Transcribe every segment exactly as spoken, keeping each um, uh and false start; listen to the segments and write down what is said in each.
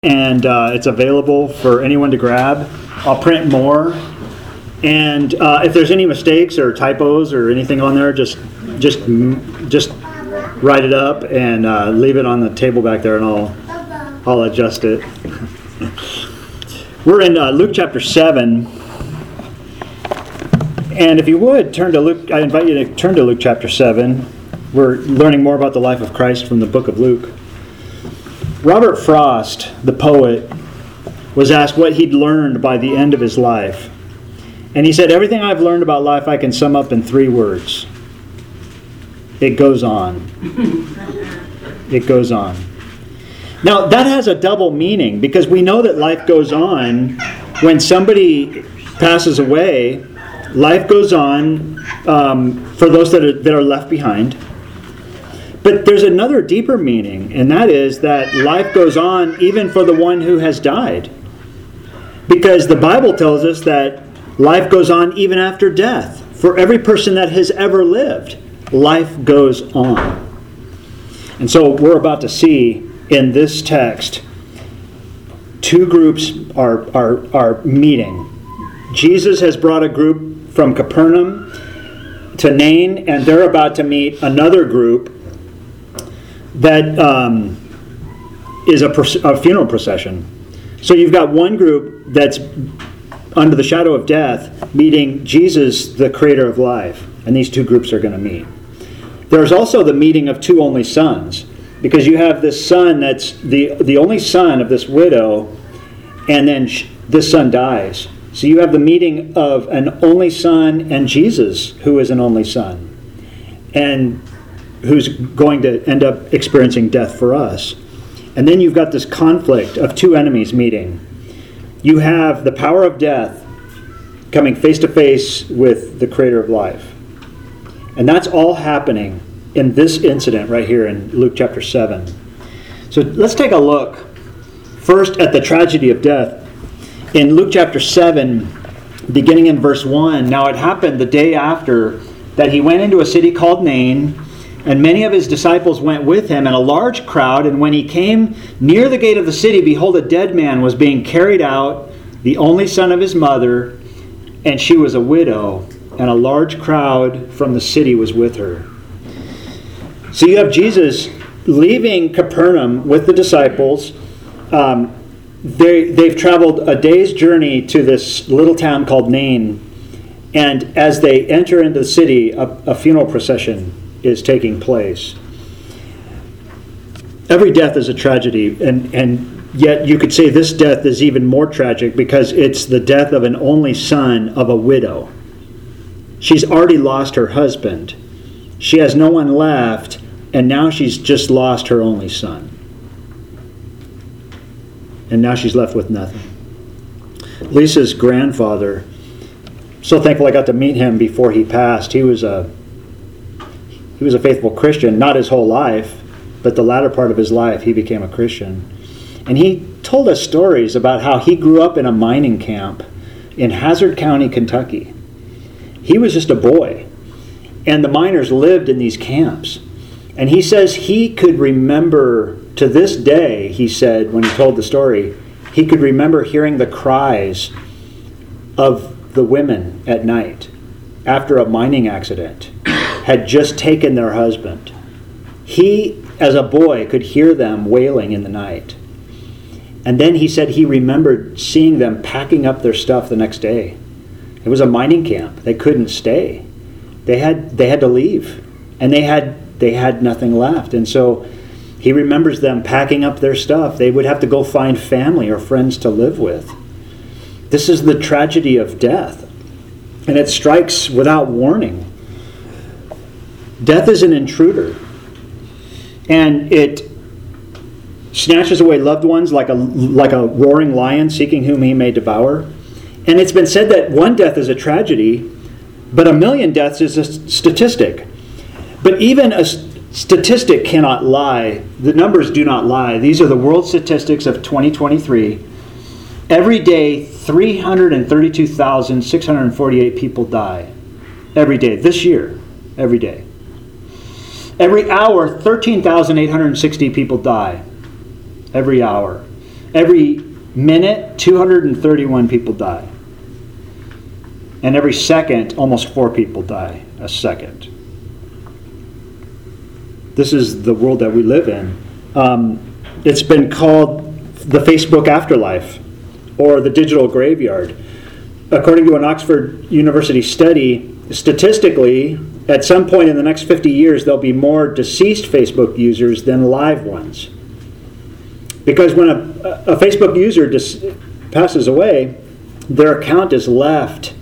and uh, it's available for anyone to grab. I'll print more, and uh, if there's any mistakes or typos or anything on there, just just just write it up and uh, leave it on the table back there, and I'll I'll adjust it. We're in uh, Luke chapter seven, and if you would turn to Luke, I invite you to turn to Luke chapter seven. We're learning more about the life of Christ from the book of Luke. Robert Frost, the poet, was asked what he'd learned by the end of his life. And he said, everything I've learned about life I can sum up in three words. It goes on. It goes on. Now, that has a double meaning, because we know that life goes on when somebody passes away. Life goes on um, for those that are, that are left behind. But there's another deeper meaning, and that is that life goes on even for the one who has died. Because the Bible tells us that life goes on even after death. For every person that has ever lived, life goes on. And so we're about to see in this text, two groups are, are, are meeting. Jesus has brought a group from Capernaum to Nain, and they're about to meet another group that um, is a, a funeral procession. So you've got one group that's under the shadow of death meeting Jesus, the creator of life. And these two groups are going to meet. There's also the meeting of two only sons, because you have this son that's the, the only son of this widow, and then sh- this son dies. So you have the meeting of an only son and Jesus, who is an only son, and who's going to end up experiencing death for us. And then you've got this conflict of two enemies meeting. You have the power of death coming face to face with the creator of life. And that's all happening in this incident right here in Luke chapter seven. So let's take a look first at the tragedy of death. In Luke chapter seven, beginning in verse one, now it happened the day after that he went into a city called Nain, and many of his disciples went with him, and a large crowd. And when he came near the gate of the city, behold, a dead man was being carried out, the only son of his mother, and she was a widow, and a large crowd from the city was with her. So you have Jesus leaving Capernaum with the disciples. Um, they, they've traveled a day's journey to this little town called Nain. And as they enter into the city, a, a funeral procession is taking place. Every death is a tragedy, and, and yet you could say this death is even more tragic because it's the death of an only son of a widow. She's already lost her husband. She has no one left, and now she's just lost her only son. And now she's left with nothing. Lisa's grandfather, so thankful I got to meet him before he passed. He was a He was a faithful Christian, not his whole life, but the latter part of his life he became a Christian. And he told us stories about how he grew up in a mining camp in Hazard County, Kentucky. He was just a boy, and the miners lived in these camps. And he says he could remember, to this day, he said, when he told the story, he could remember hearing the cries of the women at night after a mining accident had just taken their husband. He, as a boy, could hear them wailing in the night. And then he said he remembered seeing them packing up their stuff the next day. It was a mining camp. They couldn't stay. They had they had to leave. And they had they had nothing left. And so he remembers them packing up their stuff. They would have to go find family or friends to live with. This is the tragedy of death. And it strikes without warning. Death is an intruder, and it snatches away loved ones like a like a roaring lion seeking whom he may devour. And it's been said that one death is a tragedy, but a million deaths is a statistic. But even a statistic cannot lie. The numbers do not lie. These are the world statistics of twenty twenty-three. Every day, three hundred thirty-two thousand six hundred forty-eight people die. Every day. This year. Every day. Every hour, thirteen thousand eight hundred sixty people die. Every hour. Every minute, two hundred thirty-one people die. And every second, almost four people die a second. This is the world that we live in. Um, it's been called the Facebook afterlife, or the digital graveyard. According to an Oxford University study, statistically, at some point in the next fifty years, there'll be more deceased Facebook users than live ones. Because when a, a Facebook user dis- passes away, their account is left.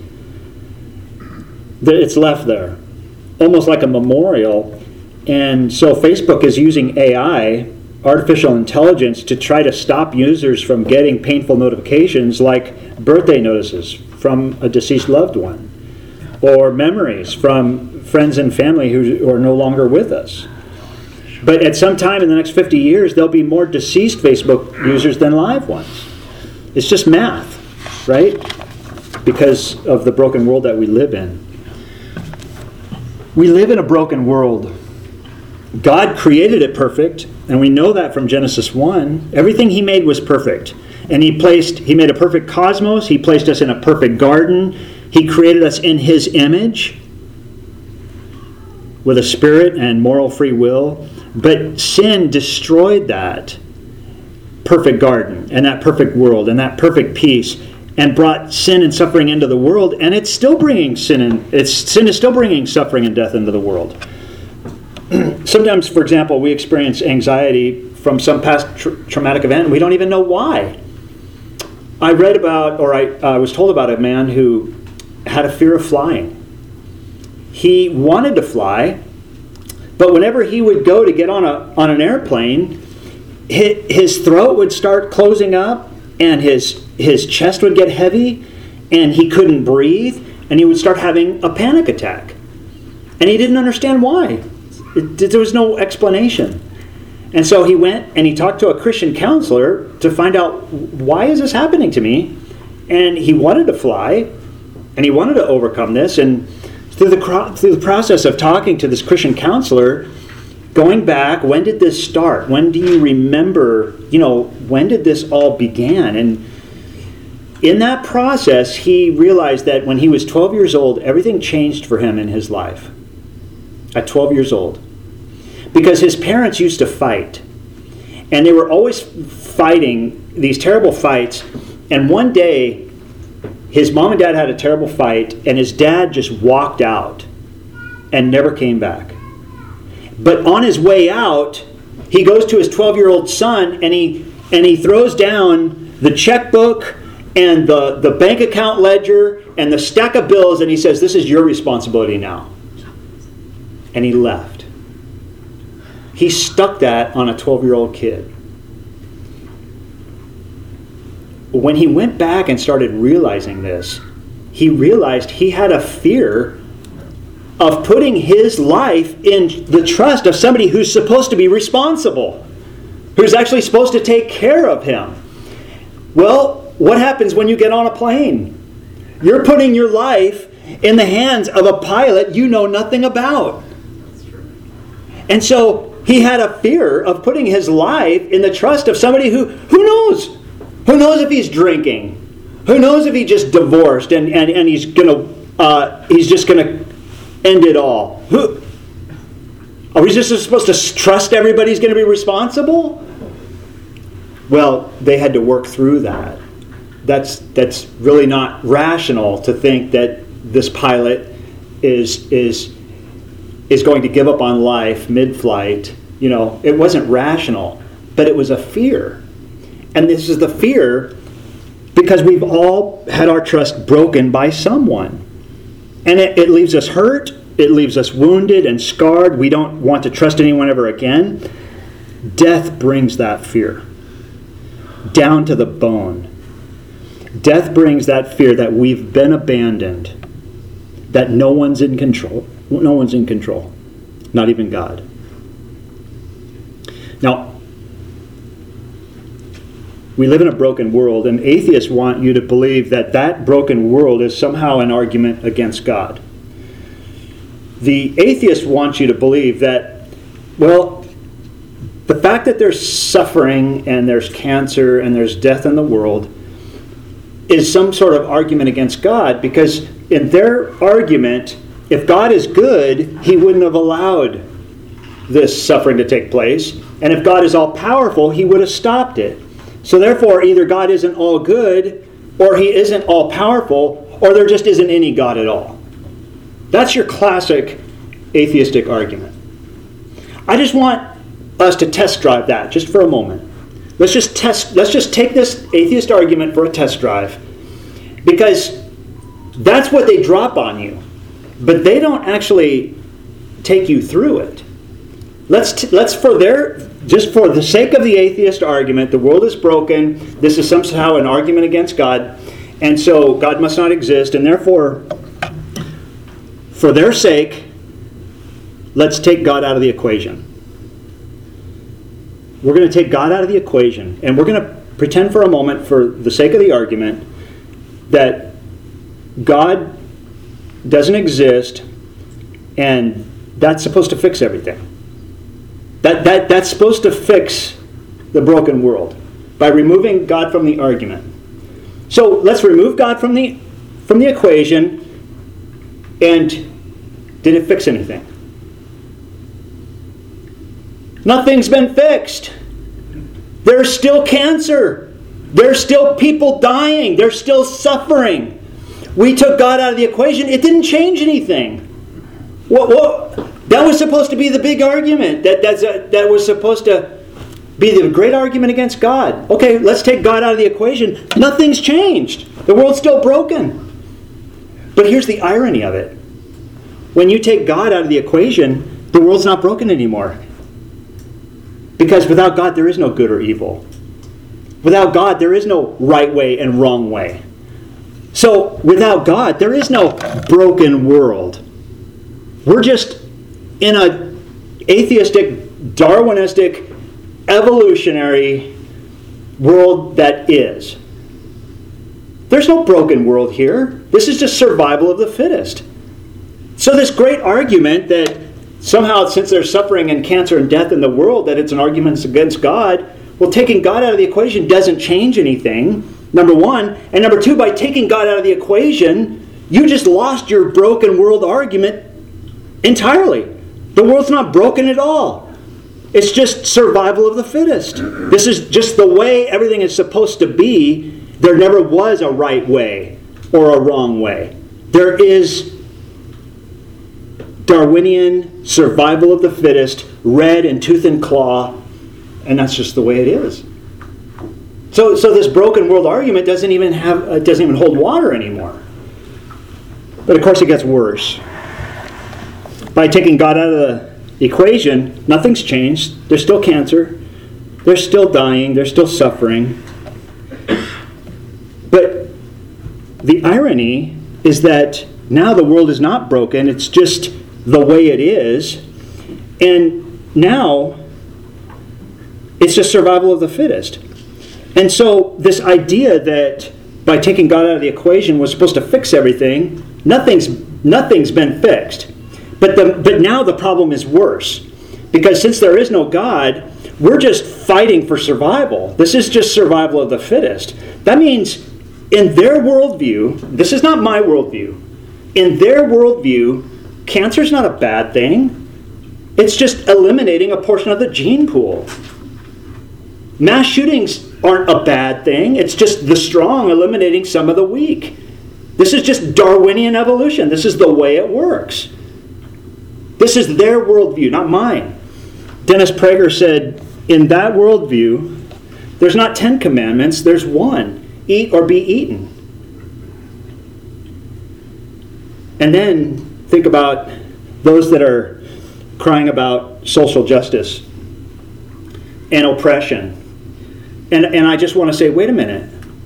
It's left there, almost like a memorial. And so Facebook is using A I, artificial intelligence, to try to stop users from getting painful notifications like birthday notices from a deceased loved one, or memories from friends and family who are no longer with us. But at some time in the next fifty years, there'll be more deceased Facebook users than live ones. It's just math, right? Because of the broken world that we live in. We live in a broken world. God created it perfect, and we know that from Genesis one. Everything he made was perfect. And he placed, he made a perfect cosmos. He placed us in a perfect garden. He created us in his image with a spirit and moral free will. But sin destroyed that perfect garden and that perfect world and that perfect peace, and brought sin and suffering into the world. And it's still bringing sin and it's sin is still bringing suffering and death into the world. Sometimes, for example, we experience anxiety from some past tra- traumatic event, and we don't even know why. I read about, or I uh, was told about a man who had a fear of flying. He wanted to fly, but whenever he would go to get on a on an airplane, his, his throat would start closing up, and his his chest would get heavy, and he couldn't breathe, and he would start having a panic attack. And he didn't understand why. It, there was no explanation. And so he went and he talked to a Christian counselor to find out, why is this happening to me? And he wanted to fly, and he wanted to overcome this. And through the through the process of talking to this Christian counselor, going back, when did this start? When do you remember, you know, when did this all begin? And in that process, he realized that when he was twelve years old, everything changed for him in his life. At twelve years old. Because his parents used to fight. And they were always fighting these terrible fights. And one day, his mom and dad had a terrible fight, and his dad just walked out and never came back. But on his way out, he goes to his twelve-year-old son, and he and he throws down the checkbook and the, the bank account ledger and the stack of bills, and he says, "This is your responsibility now." And he left. He stuck that on a twelve-year-old kid. When he went back and started realizing this, he realized he had a fear of putting his life in the trust of somebody who's supposed to be responsible, who's actually supposed to take care of him. Well, what happens when you get on a plane? You're putting your life in the hands of a pilot you know nothing about. And so he had a fear of putting his life in the trust of somebody who, who knows? Who knows if he's drinking? Who knows if he just divorced and, and, and he's gonna uh, he's just gonna end it all? Who are we just supposed to trust everybody's gonna be responsible? Well, they had to work through that. That's that's really not rational to think that this pilot is is is going to give up on life mid-flight. You know, it wasn't rational, but it was a fear. And this is the fear because we've all had our trust broken by someone. And it, it leaves us hurt, it leaves us wounded and scarred. We don't want to trust anyone ever again. Death brings that fear down to the bone. Death brings that fear that we've been abandoned, that no one's in control. No one's in control, not even God. Now, we live in a broken world, and atheists want you to believe that that broken world is somehow an argument against God. The atheist wants you to believe that, well, the fact that there's suffering and there's cancer and there's death in the world is some sort of argument against God, because in their argument, if God is good, he wouldn't have allowed this suffering to take place. And if God is all-powerful, he would have stopped it. So therefore, either God isn't all good, or he isn't all-powerful, or there just isn't any God at all. That's your classic atheistic argument. I just want us to test drive that just for a moment. Let's just test, let's just take this atheist argument for a test drive, because that's what they drop on you. But they don't actually take you through it. Let's t- let's for their just for the sake of the atheist argument, the world is broken. This is somehow an argument against God, and so God must not exist. And therefore, for their sake, let's take God out of the equation. We're going to take God out of the equation, and we're going to pretend for a moment, for the sake of the argument, that God doesn't exist, and that's supposed to fix everything. That, that, that's supposed to fix the broken world by removing God from the argument. So let's remove God from the, from the equation, and did it fix anything? Nothing's been fixed. There's still cancer. There's still people dying. There's still suffering. We took God out of the equation. It didn't change anything. What? What? That was supposed to be the big argument. That that's a, that was supposed to be the great argument against God. Okay, let's take God out of the equation. Nothing's changed. The world's still broken. But here's the irony of it. When you take God out of the equation, the world's not broken anymore. Because without God, there is no good or evil. Without God, there is no right way and wrong way. So, without God, there is no broken world. We're just in a atheistic, Darwinistic, evolutionary world that is. There's no broken world here. This is just survival of the fittest. So this great argument that somehow, since there's suffering and cancer and death in the world, that it's an argument against God, well, taking God out of the equation doesn't change anything, number one. And number two, by taking God out of the equation, you just lost your broken world argument entirely. The world's not broken at all. It's just survival of the fittest. This is just the way everything is supposed to be. There never was a right way or a wrong way. There is Darwinian survival of the fittest, red in tooth and claw, and that's just the way it is. So, so this broken world argument doesn't even have uh, doesn't even hold water anymore. But of course, it gets worse. By taking God out of the equation, nothing's changed. There's still cancer. They're still dying. They're still suffering. But the irony is that now the world is not broken. It's just the way it is. And now it's just survival of the fittest. And so this idea that by taking God out of the equation was supposed to fix everything, nothing's nothing's been fixed. But the but now the problem is worse. Because since there is no God, we're just fighting for survival. This is just survival of the fittest. That means in their worldview, this is not my worldview, in their worldview, cancer's not a bad thing. It's just eliminating a portion of the gene pool. Mass shootings aren't a bad thing. It's just the strong eliminating some of the weak. This is just Darwinian evolution. This is the way it works. This is their worldview, not mine. Dennis Prager said, in that worldview, there's not ten commandments, there's one. Eat or be eaten. And then think about those that are crying about social justice and oppression. And, and I just want to say, wait a minute.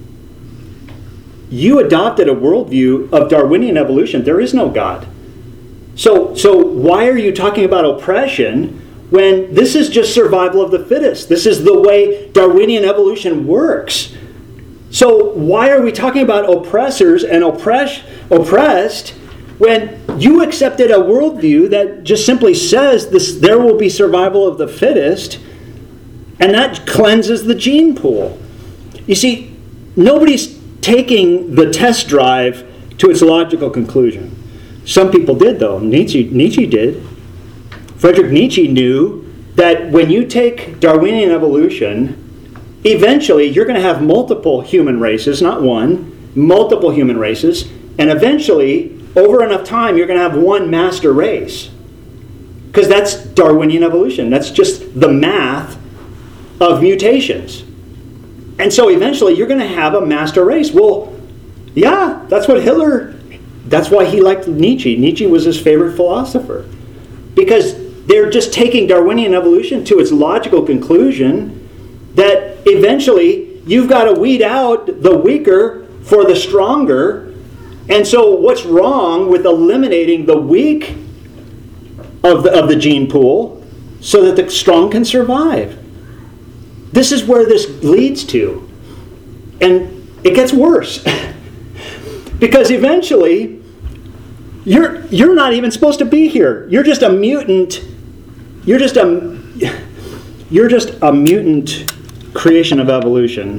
You adopted a worldview of Darwinian evolution. There is no God. So, so why are you talking about oppression when this is just survival of the fittest? This is the way Darwinian evolution works. So why are we talking about oppressors and oppress, oppressed when you accepted a worldview that just simply says this, there will be survival of the fittest, And that cleanses the gene pool. You see, nobody's taking the test drive to its logical conclusion. Some people did, though. Nietzsche, Nietzsche did. Friedrich Nietzsche knew that when you take Darwinian evolution, eventually you're going to have multiple human races, not one, multiple human races, and eventually, over enough time, you're going to have one master race. Because that's Darwinian evolution. That's just the math of mutations. And so eventually you're going to have a master race. Well, yeah, that's what Hitler, that's why he liked Nietzsche. Nietzsche was his favorite philosopher. Because they're just taking Darwinian evolution to its logical conclusion that eventually you've got to weed out the weaker for the stronger. And so what's wrong with eliminating the weak of the, of the gene pool so that the strong can survive? This is where this leads to. And it gets worse. Because eventually, you're you're not even supposed to be here. You're just a mutant. You're just a you're just a mutant creation of evolution.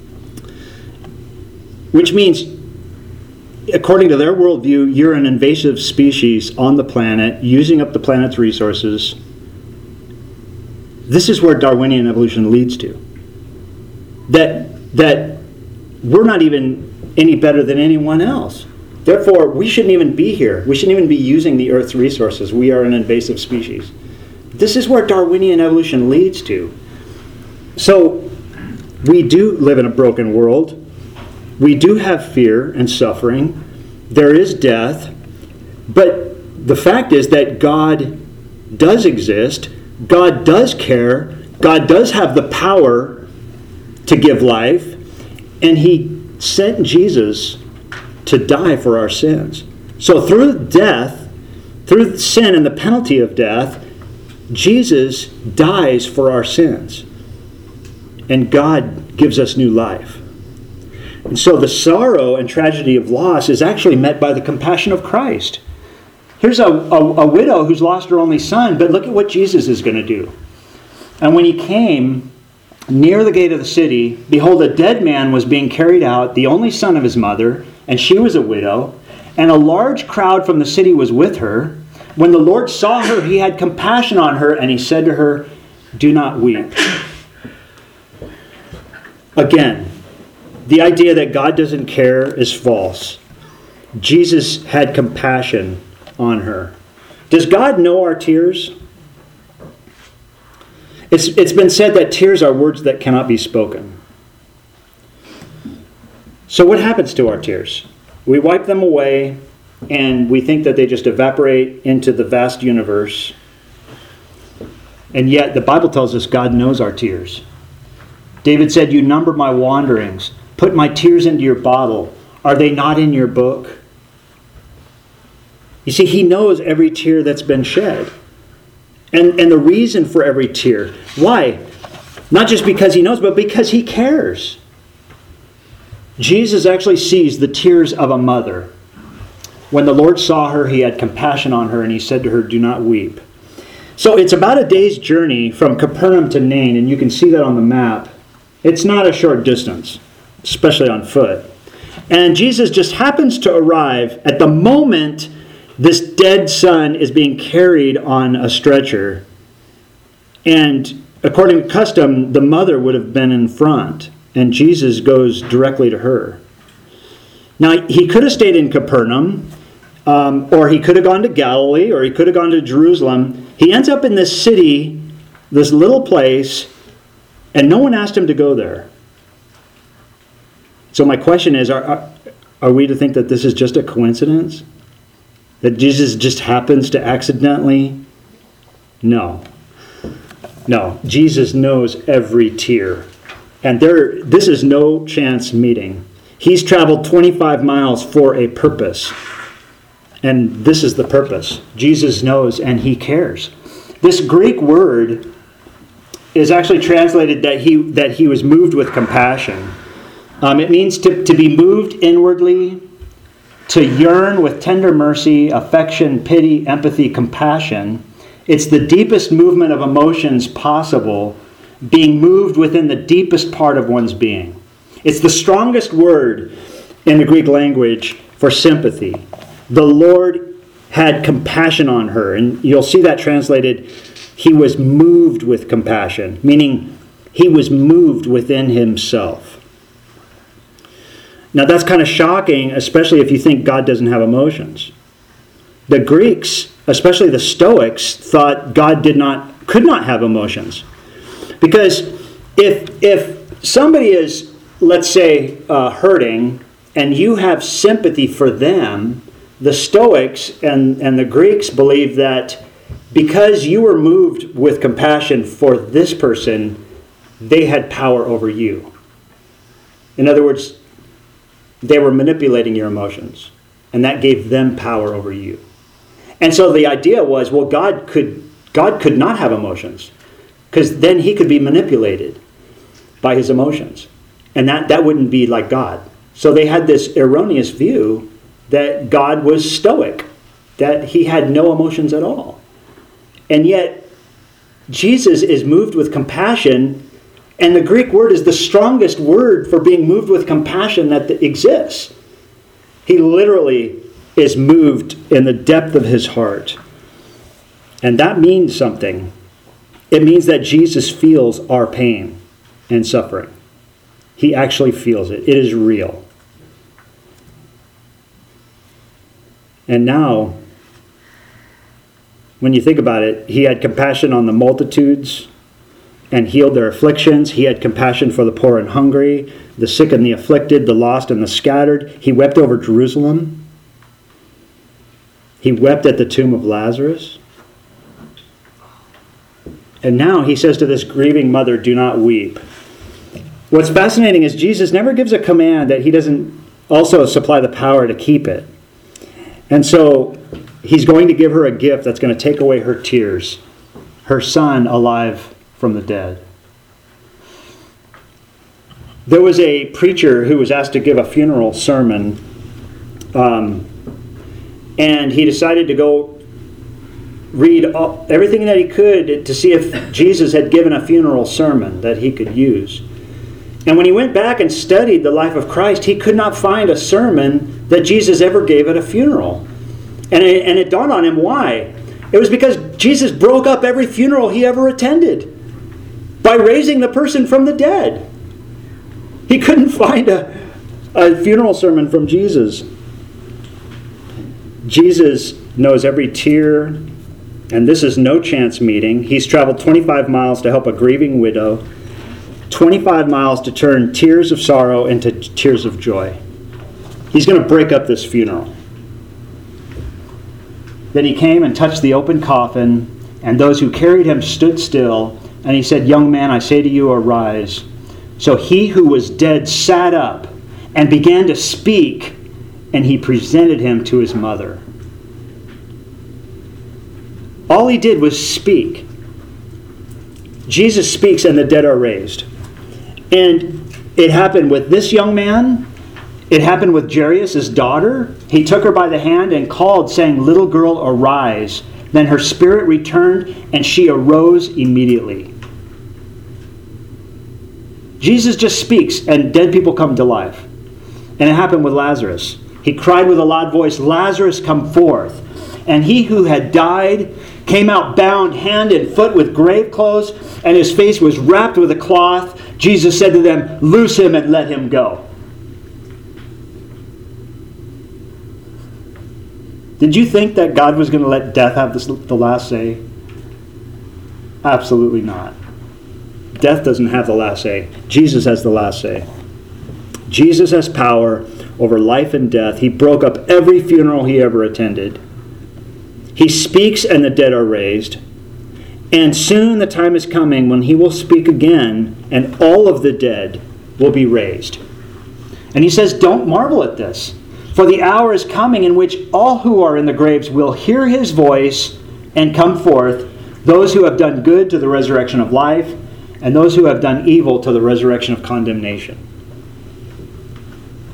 Which means, according to their worldview, you're an invasive species on the planet, using up the planet's resources. This is where Darwinian evolution leads to. That, that we're not even any better than anyone else. Therefore, we shouldn't even be here. We shouldn't even be using the Earth's resources. We are an invasive species. This is where Darwinian evolution leads to. So, we do live in a broken world. We do have fear and suffering. There is death. But the fact is that God does exist. God does care. God does have the power to give life. And He sent Jesus to die for our sins. So through death, through sin and the penalty of death, Jesus dies for our sins. And God gives us new life. And so the sorrow and tragedy of loss is actually met by the compassion of Christ. Here's a, a, a widow who's lost her only son, but look at what Jesus is going to do. And when He came near the gate of the city, behold, a dead man was being carried out, the only son of his mother, and she was a widow, and a large crowd from the city was with her. When the Lord saw her, He had compassion on her, and He said to her, "Do not weep." Again, the idea that God doesn't care is false. Jesus had compassion on her. Does God know our tears? It's, it's been said that tears are words that cannot be spoken. So what happens to our tears? We wipe them away and we think that they just evaporate into the vast universe. And yet the Bible tells us God knows our tears. David said, "You number my wanderings. Put my tears into your bottle. Are they not in your book?" You see, He knows every tear that's been shed. And, and the reason for every tear. Why? Not just because He knows, but because He cares. Jesus actually sees the tears of a mother. When the Lord saw her, He had compassion on her, and He said to her, "Do not weep." So it's about a day's journey from Capernaum to Nain, and you can see that on the map. It's not a short distance, especially on foot. And Jesus just happens to arrive at the moment this dead son is being carried on a stretcher. And according to custom, the mother would have been in front, and Jesus goes directly to her. Now, He could have stayed in Capernaum, um, or He could have gone to Galilee, or He could have gone to Jerusalem. He ends up in this city, this little place, and no one asked Him to go there. So my question is, are, are, are we to think that this is just a coincidence? That Jesus just happens to accidentally? No. No. Jesus knows every tear. And there, this is no chance meeting. He's traveled twenty-five miles for a purpose. And this is the purpose. Jesus knows and He cares. This Greek word is actually translated that he, that he was moved with compassion. Um, it means to, to be moved inwardly, to yearn with tender mercy, affection, pity, empathy, compassion. It's the deepest movement of emotions possible being moved within the deepest part of one's being. It's the strongest word in the Greek language for sympathy. The Lord had compassion on her, and you'll see that translated, he was moved with compassion, meaning he was moved within himself. Now that's kind of shocking, especially if you think God doesn't have emotions. The Greeks, especially the Stoics, thought God did not, could not have emotions. Because if if somebody is, let's say, uh, hurting, and you have sympathy for them, the Stoics and, and the Greeks believed that because you were moved with compassion for this person, they had power over you. In other words, they were manipulating your emotions, and that gave them power over you. And so the idea was, well, God could God could not have emotions, because then he could be manipulated by his emotions. And that, that wouldn't be like God. So they had this erroneous view that God was stoic, that he had no emotions at all. And yet, Jesus is moved with compassion, and the Greek word is the strongest word for being moved with compassion that exists. He literally is moved in the depth of his heart. And that means something. It means that Jesus feels our pain and suffering. He actually feels it. It is real. And now, when you think about it, he had compassion on the multitudes and healed their afflictions. He had compassion for the poor and hungry, the sick and the afflicted, the lost and the scattered. He wept over Jerusalem. He wept at the tomb of Lazarus. And now he says to this grieving mother, do not weep. What's fascinating is Jesus never gives a command that he doesn't also supply the power to keep it. And so he's going to give her a gift that's going to take away her tears. Her son alive from the dead. There was a preacher who was asked to give a funeral sermon. Um, and he decided to go read all, everything that he could to see if Jesus had given a funeral sermon that he could use. And when he went back and studied the life of Christ, he could not find a sermon that Jesus ever gave at a funeral. And it, and it dawned on him why. It was because Jesus broke up every funeral he ever attended by raising the person from the dead. He couldn't find a, a funeral sermon from Jesus. Jesus knows every tear, and this is no chance meeting. He's traveled twenty-five miles to help a grieving widow, twenty-five miles to turn tears of sorrow into tears of joy. He's going to break up this funeral. Then he came and touched the open coffin, and those who carried him stood still, and he said, young man, I say to you, arise. So he who was dead sat up and began to speak, and he presented him to his mother. All he did was speak. Jesus speaks and the dead are raised. And it happened with this young man. It happened with Jairus' daughter. He took her by the hand and called, saying, little girl, arise. Then her spirit returned, and she arose immediately. Jesus just speaks, and dead people come to life. And it happened with Lazarus. He cried with a loud voice, Lazarus, come forth. And he who had died came out bound hand and foot with grave clothes, and his face was wrapped with a cloth. Jesus said to them, loose him and let him go. Did you think that God was going to let death have this, the last say? Absolutely not. Death doesn't have the last say. Jesus has the last say. Jesus has power over life and death. He broke up every funeral he ever attended. He speaks and the dead are raised. And soon the time is coming when he will speak again and all of the dead will be raised. And he says, don't marvel at this. For the hour is coming in which all who are in the graves will hear his voice and come forth, those who have done good to the resurrection of life, and those who have done evil to the resurrection of condemnation.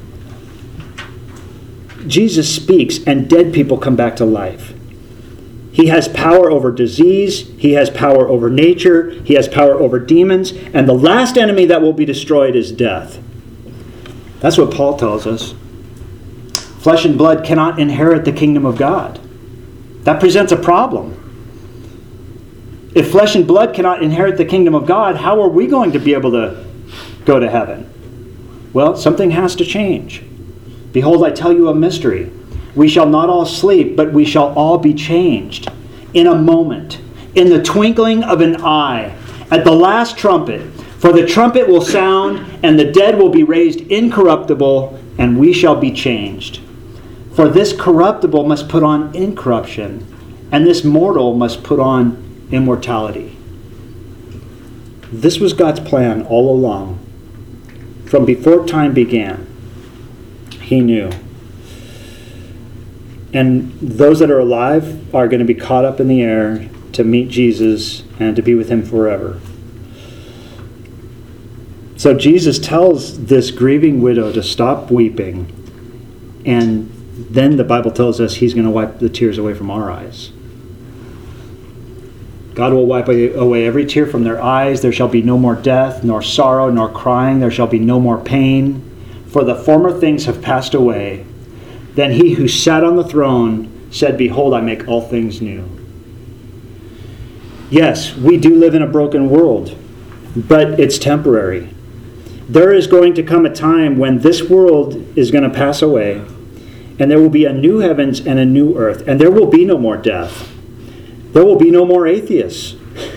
Jesus speaks, and dead people come back to life. He has power over disease. He has power over nature. He has power over demons. And the last enemy that will be destroyed is death. That's what Paul tells us. Flesh and blood cannot inherit the kingdom of God. That presents a problem. If flesh and blood cannot inherit the kingdom of God, how are we going to be able to go to heaven? Well, something has to change. Behold, I tell you a mystery. We shall not all sleep, but we shall all be changed in a moment, in the twinkling of an eye, at the last trumpet. For the trumpet will sound, and the dead will be raised incorruptible, and we shall be changed. For this corruptible must put on incorruption, and this mortal must put on immortality. This was God's plan all along. From before time began, He knew. And those that are alive are going to be caught up in the air to meet Jesus and to be with Him forever. So Jesus tells this grieving widow to stop weeping, and then the Bible tells us He's going to wipe the tears away from our eyes. God will wipe away every tear from their eyes. There shall be no more death, nor sorrow, nor crying. There shall be no more pain, for the former things have passed away. Then He who sat on the throne said, Behold, I make all things new. Yes, we do live in a broken world, but it's temporary. There is going to come a time when this world is going to pass away, and there will be a new heavens and a new earth, and there will be no more death. There will be no more atheists.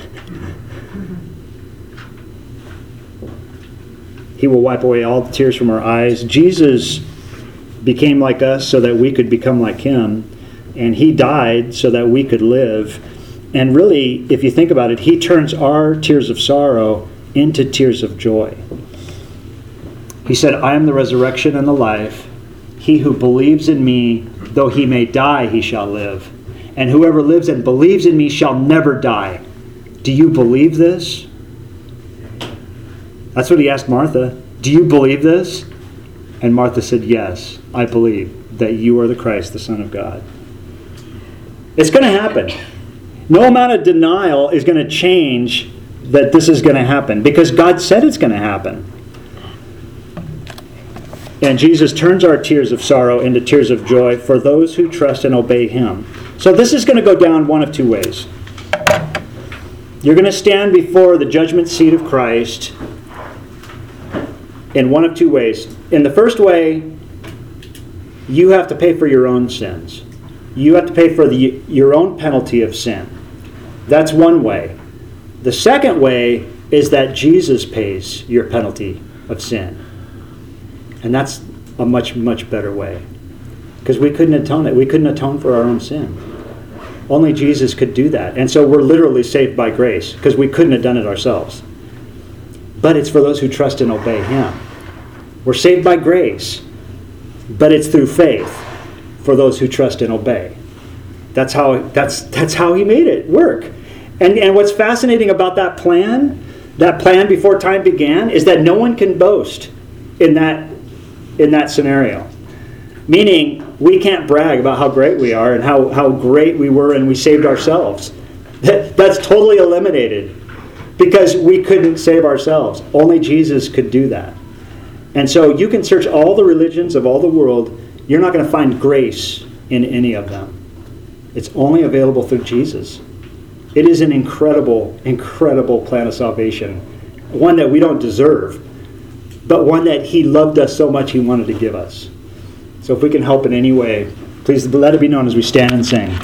He will wipe away all the tears from our eyes. Jesus became like us so that we could become like Him. And He died so that we could live. And really, if you think about it, He turns our tears of sorrow into tears of joy. He said, I am the resurrection and the life. He who believes in me, though he may die, he shall live. And whoever lives and believes in me shall never die. Do you believe this? That's what He asked Martha. Do you believe this? And Martha said, yes, I believe that you are the Christ, the Son of God. It's going to happen. No amount of denial is going to change that this is going to happen, because God said it's going to happen. And Jesus turns our tears of sorrow into tears of joy for those who trust and obey Him. So this is going to go down one of two ways. You're going to stand before the judgment seat of Christ in one of two ways. In the first way, you have to pay for your own sins. You have to pay for the, your own penalty of sin. That's one way. The second way is that Jesus pays your penalty of sin. And that's a much, much better way. Because we couldn't atone it. We couldn't atone for our own sin. Only Jesus could do that. And so we're literally saved by grace, because we couldn't have done it ourselves. But it's for those who trust and obey Him. We're saved by grace, but it's through faith for those who trust and obey. That's how that's that's how He made it work. And and what's fascinating about that plan, that plan before time began, is that no one can boast in that in that scenario. Meaning, we can't brag about how great we are and how, how great we were and we saved ourselves. That, that's totally eliminated, because we couldn't save ourselves. Only Jesus could do that. And so you can search all the religions of all the world. You're not going to find grace in any of them. It's only available through Jesus. It is an incredible, incredible plan of salvation. One that we don't deserve, but one that He loved us so much He wanted to give us. So if we can help in any way, please let it be known as we stand and sing.